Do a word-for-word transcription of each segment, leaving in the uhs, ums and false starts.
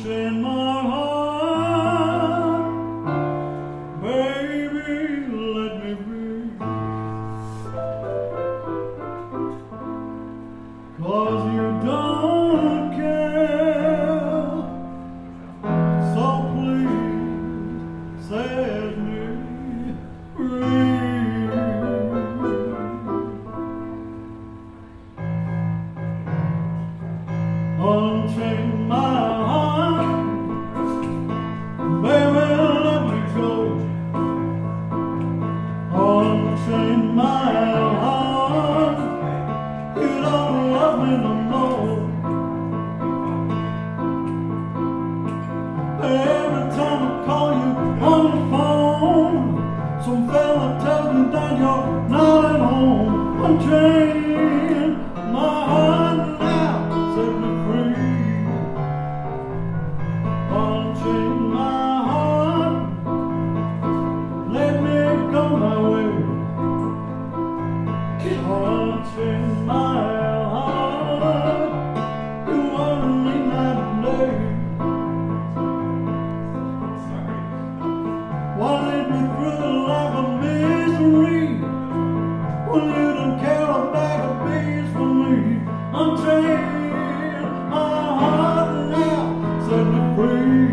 Unchain my heart, baby, let me be. 'Cause you don't care, so please set me free. Unchain my heart, baby, let me go. Unchain my heart, you don't love me no more. Every time I call you on the phone, some fella tells me that you're not at home. Unchain my heart now, set me free. Unchain my heart, let me go my way. Unchain my heart, you want me night and day. Why lead me through a life of misery when you don't care a bag of beans for me? Unchain my heart now, set me free.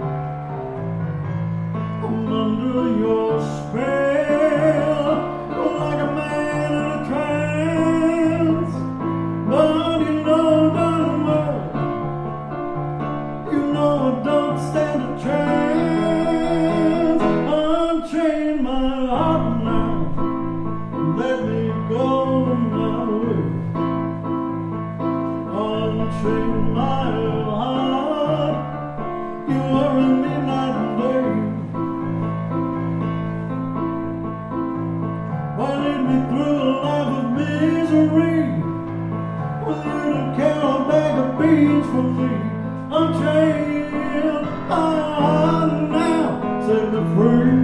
I'm under your spell, like a man in a trance. But you know darn well, you know I don't stand a chance. Unchain my heart now, let me go my way. Unchain my heart, you worry me night and day. Why lead me through a life of misery when you don't care a bag of beans for me? Unchain my heart now, set me free.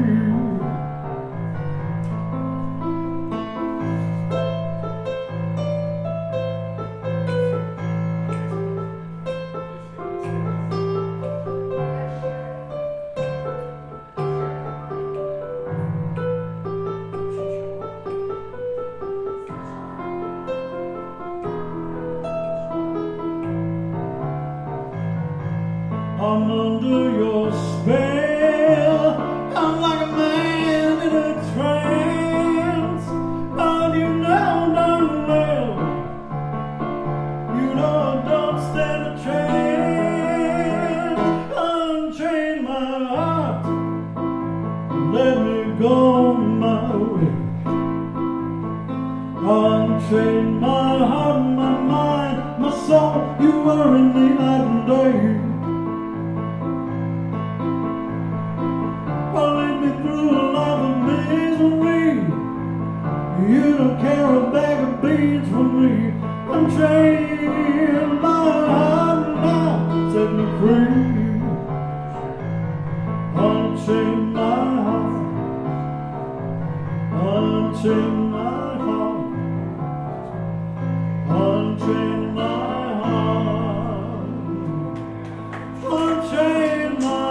I'm under your spell, I'm like a man in a trance. But you know darn well, you know I don't stand a chance. Unchain my heart, let me go my way. Unchain my heart, my mind, my soul, you worry me night and day. You don't care a bag of beans for me. Unchain my heart now, set me free. Unchain my heart, unchain my heart, unchain my heart, unchain my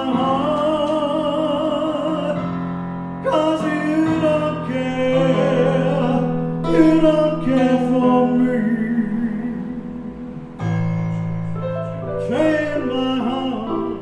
heart. 'Cause you don't care, you don't care for me. Chain my heart.